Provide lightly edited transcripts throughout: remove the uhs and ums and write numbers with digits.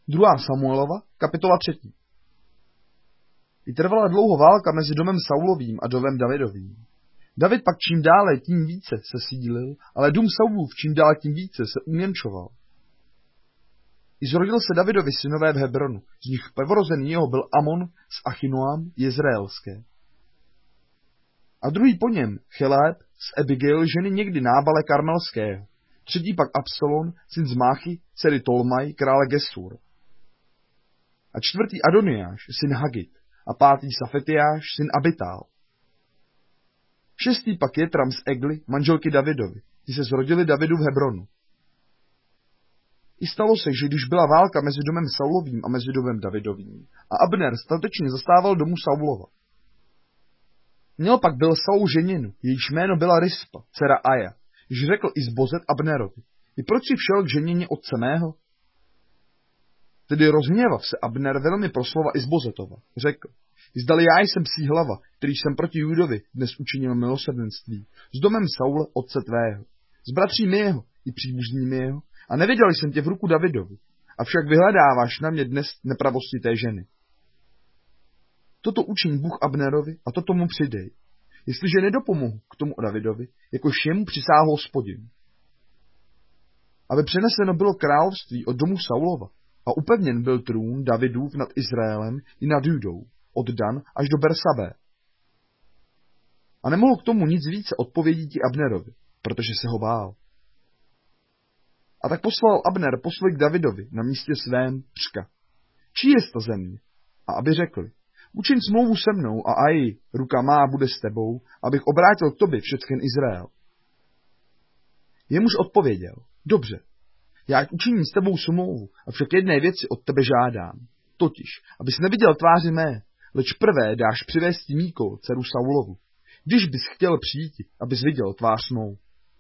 2. Samuelova, kapitola 3. I trvala dlouho válka mezi domem Saulovým a domem Davidovým. David pak čím dále tím více se sídlil, ale dům Saulův čím dále tím více se uměnčoval. I zrodil se Davidovi synové v Hebronu, z nich prvorozený jeho byl Amon z Achinoam jezreelské. A druhý po něm Cheleb z Abigail ženy někdy Nábale karmelského, třetí pak Absalom, syn z Máchy, dcery Tolmaj, krále Gesur. A čtvrtý Adoniáš, syn Hagit, a pátý Safetiáš, syn Abitál. Šestý pak Jetram z Egly, manželky Davidovi, ty se zrodili Davidu v Hebronu. I stalo se, že když byla válka mezi domem Saulovým a mezi domem Davidovým, a Abner statečně zastával domu Saulova. Měl pak byl Saul ženinu, jejíž jméno byla Rispa, dcera Aja, již řekl Isbozet Abnerovi, i proč si všel k ženině otce mého? Tedy rozhněvav se Abner velmi proslova Isbozetova, řekl, zdali já jsem psí hlava, který jsem proti Judovi dnes učinil milosrdenství, s domem Saule otce tvého, s bratřími jeho i příbuznými jeho, a neviděl jsem tě v ruku Davidovi, avšak vyhledáváš na mě dnes nepravosti té ženy. Toto učiň Bůh Abnerovi a toto mu přidej, jestliže nedopomohu k tomu Davidovi, jakož jemu přisáhl Hospodin. Aby přeneseno bylo království od domu Saulova a upevněn byl trůn Davidův nad Izraelem i nad Judou, od Dan až do Bersabé. A nemohl k tomu nic více odpovědit Abnerovi, protože se ho bál. A tak poslal Abner posly k Davidovi na místě svém Přka. Čí je ta země? A aby řekli, učiň smlouvu se mnou a aj, ruka má bude s tebou, abych obrátil k tobě všechen Izrael. Jemuž odpověděl, dobře, já učiním s tebou smlouvu, avšak jedné věci od tebe žádám, totiž, abys neviděl tváři mé, leč prvé dáš přivést Míkol, dceru Saulovu, když bys chtěl přijít, abys viděl tvář mou.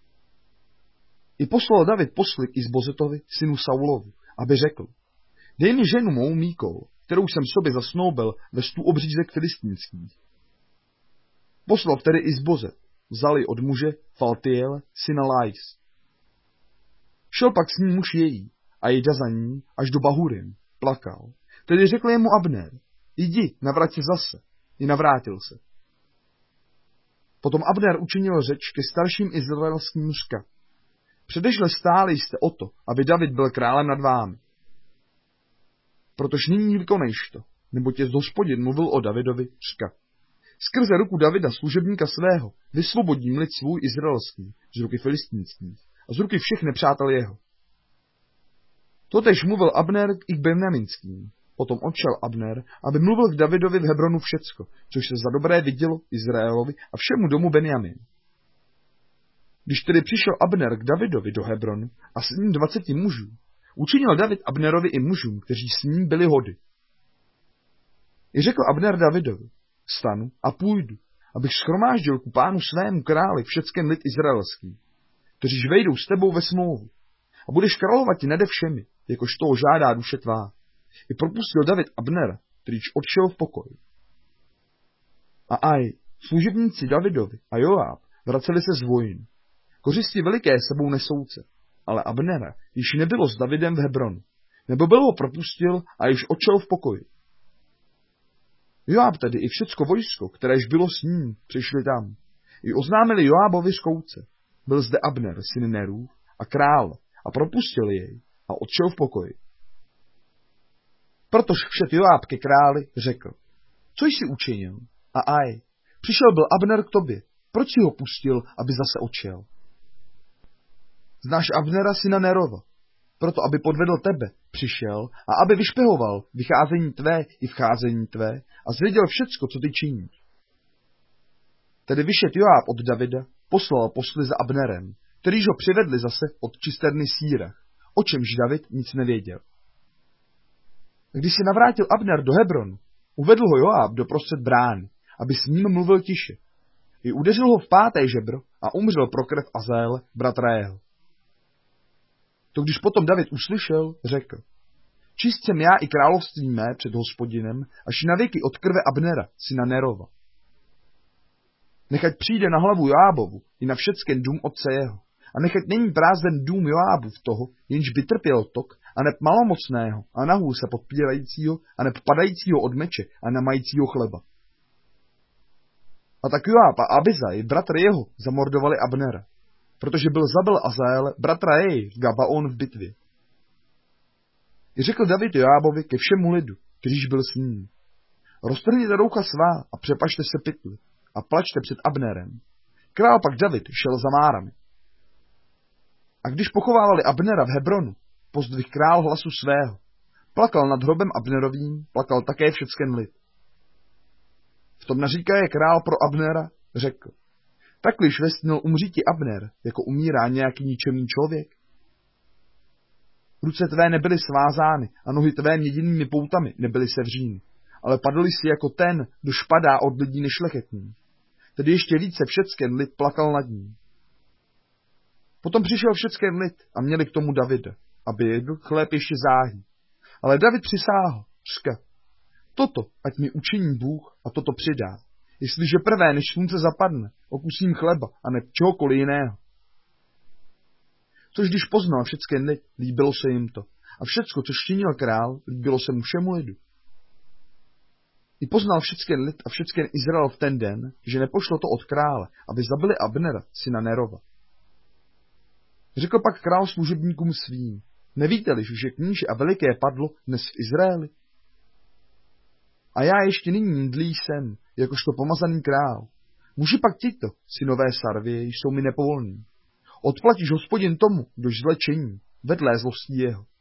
I poslal David posly k Isbozetovi, synu Saulovu, aby řekl, dej mi ženu mou Míkol, kterou jsem sobě zasnoubil ve 100 obřízek filistínských. Poslal tedy Isbozet, vzali od muže Faltiel, syna Lais. Šel pak s ním muž její a jde za ní až do Bahurim, plakal. Tedy řekl jemu Abner, jdi, navrať se zase, i navrátil se. Potom Abner učinil řeč ke starším izraelským mužka. Předešle stáli jste o to, aby David byl králem nad vámi. Protož nyní vykonejš to, neboť je Hospodin mluvil o Davidovi řka. Skrze ruku Davida, služebníka svého, vysvobodím lid svůj izraelský z ruky filistínských a z ruky všech nepřátel jeho. Totež mluvil Abner i k Benjaminským. Potom odšel Abner, aby mluvil k Davidovi v Hebronu všecko, což se za dobré vidělo Izraelovi a všemu domu Benjamin. Když tedy přišel Abner k Davidovi do Hebronu a s ním 20 mužů, učinil David Abnerovi i mužům, kteří s ním byli hody. I řekl Abner Davidovi, vstanu a půjdu, abych shromáždil ku pánu svému králi všecken lid izraelský, kteříž vejdou s tebou ve smlouvu, a budeš královat ti nade všemi, jakož toho žádá duše tvá. I propustil David Abnera, kterýž odšel v pokoji. A aj, služebníci Davidovi a Joáb vraceli se z vojny. Kořisti veliké sebou nesouce, ale Abnera již nebylo s Davidem v Hebronu, nebo byl ho propustil a již odšel v pokoji. Joáb tedy i všecko vojsko, kteréž bylo s ním, přišli tam. I oznámili Joábovi skouce. Byl zde Abner, syn Nerův, a král, a propustil jej, a odšel v pokoji. Protož všet Joáb ke králi řekl, co jsi učinil? A aj, přišel byl Abner k tobě, proč si ho pustil, aby zase odšel? Znáš Abnera, syna Nerova, proto aby podvedl tebe, přišel a aby vyšpehoval vycházení tvé i vcházení tvé a zvěděl všecko, co ty činíš. Tedy vyšet Joáb od Davida, poslal posly za Abnerem, kterýž ho přivedli zase od čisterny Sírach, o čemž David nic nevěděl. Když se navrátil Abner do Hebronu, uvedl ho Joáb do prostřed brány, aby s ním mluvil tiše. I udeřil ho v páté žebro a umřel pro krev Azaele, bratra jeho. To když potom David uslyšel, řekl, čist jsem já i království mé před Hospodinem, až na věky od krve Abnera, syna Nerova. Nechať přijde na hlavu Joábovu i na všecken dům otce jeho, a nechať není prázdný dům Joábův toho, jenž by trpěl tok a neb malomocného a nahů se podpírajícího a neb padajícího od meče a nemajícího chleba. A tak Joáb a Abizaj, bratr jeho, zamordovali Abnera, protože byl zabil Azaele, bratra jej, v Gabaon v bitvě. I řekl David Joábovi ke všemu lidu, kterýž byl s ním: roztrhněte roucha svá a přepašte se pytli a plačte před Abnerem. Král pak David šel za márami. A když pochovávali Abnera v Hebronu, pozdvih král hlasu svého. Plakal nad hrobem Abnerovým, plakal také všecken lid. V tom naříkaje král pro Abnera řekl: takliž vesnil umříti Abner, jako umírá nějaký ničemný člověk? Ruce tvé nebyly svázány a nohy tvé měděnými poutami nebyly sevříny, ale padl jsi jako ten, kdož padá od lidí nešlechetných. Tedy ještě více všecken lid plakal nad ním. Potom přišel všecken lid a měli k tomu Davida, aby jedl chléb ještě záhy. Ale David přisáhl, říká: toto ať mi učiní Bůh a toto přidá, jestliže prvé, než slunce zapadne, okusím chleba a ne čehokoliv jiného. Což když poznal všecken lid, líbilo se jim to. A všecko, což činil král, líbilo se mu všemu lidu. I poznal všecken lid a všecken Izrael v ten den, že nepošlo to od krále, aby zabili Abnera, syna Nerova. Řekl pak král služebníkům svým: nevíte-li, že kníže a veliké padlo dnes v Izraeli? A já ještě nyní dlý jsem, jakožto pomazaný král. Muži pak tito, synové Sarvie, jsou mi nepovolní. Odplatíš Hospodin tomu, kdož zle činí, vedlé zlostí jeho.